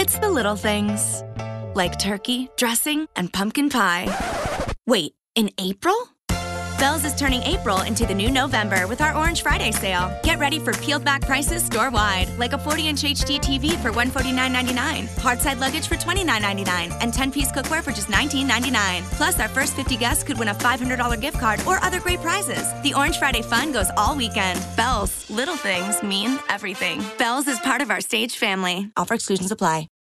It's the little things, like turkey, dressing, and pumpkin pie. Wait, in April? Bell's is turning April into the new November with our Orange Friday sale. Get ready for peeled back prices store-wide, like a 40-inch HD TV for $149.99, hardside luggage for $29.99, and 10-piece cookware for just $19.99. Plus, our first 50 guests could win a $500 gift card or other great prizes. The Orange Friday fun goes all weekend. Bell's, little things mean everything. Bell's is part of our Stage family. Offer exclusions apply.